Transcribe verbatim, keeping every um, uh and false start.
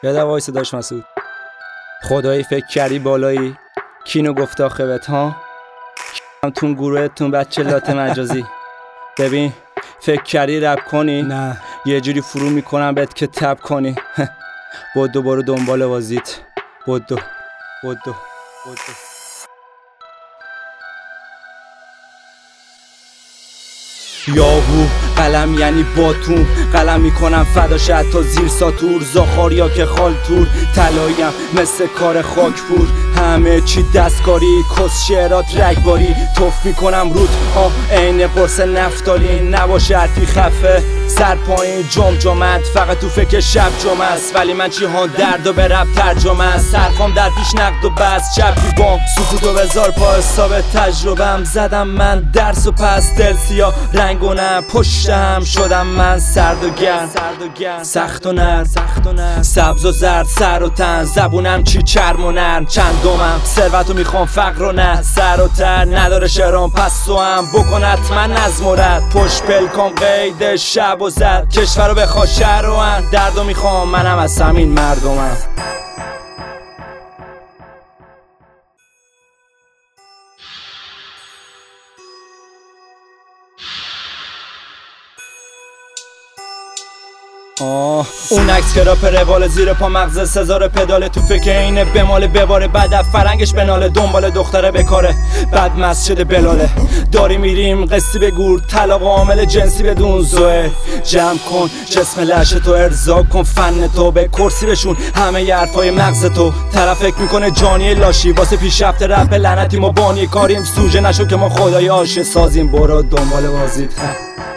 یه دقیقه وایسا داش مسعود. خدایی فکر کردی بالایی کینو گفت آخه بهت ها؟ کیم تون گروهتون بچه لات مجازی. ببین فکر کردی رپ کنی؟ نه یه جوری فرو میکنم بهت که تب کنی. بدو برو دنبال بازیت. بدو بدو بدو یاهو قلم یعنی باتون، قلم میکنم فداش حتی زیر ساتور. زاخاریا که خالتور تلاییم مثل کار خاکپور. همه چی دستکاری کس شعرات رگباری. توف میکنم رود آه عین قرص نفتالی. نباشه حرفی خفه سر پایین جم جمعت فقط تو فکر شب جمعه است. ولی من چی ها درد و به رب ترجمه است. حرفام در پیش نقد و بس چپی بام سکوتو بذار پا حساب تجربم. زدم من درس و پس دل سیاه رنگ و نه پشتم شدم من سرد و گرم سخت و نرم سبز و زرد سر و تن. زبونم چی چرم و نرم چندمم ثروتو میخوام فقر و نه سر و تر. نداره شرام پس تو هم بکن حتما نظم و رد. پشت پلکام قید شب و زد کشورو بخوا شهر و ان. دردو میخوام منم از همین مردمم. آه اون عکس که راپ روال زیر پا مغز سزار پدال. تو فکر اینه بماله بباره بعد فرنگش بناله. دنبال دختره بکاره بعد مسجد بلاله. داری میریم قصی به گور طلاق عامل جنسی بدون زوه. جمع کن جسم لش تو ارضا کن فن تو به کرسی بشون همه ی حرفای مغز تو. طرف فکر میکنه جانی لاشی واسه پیشرفت رپ لعنتی ما بانی کاریم. سوژه نشو که ما خدای عاشق سازیم. برو دنبال بازیت.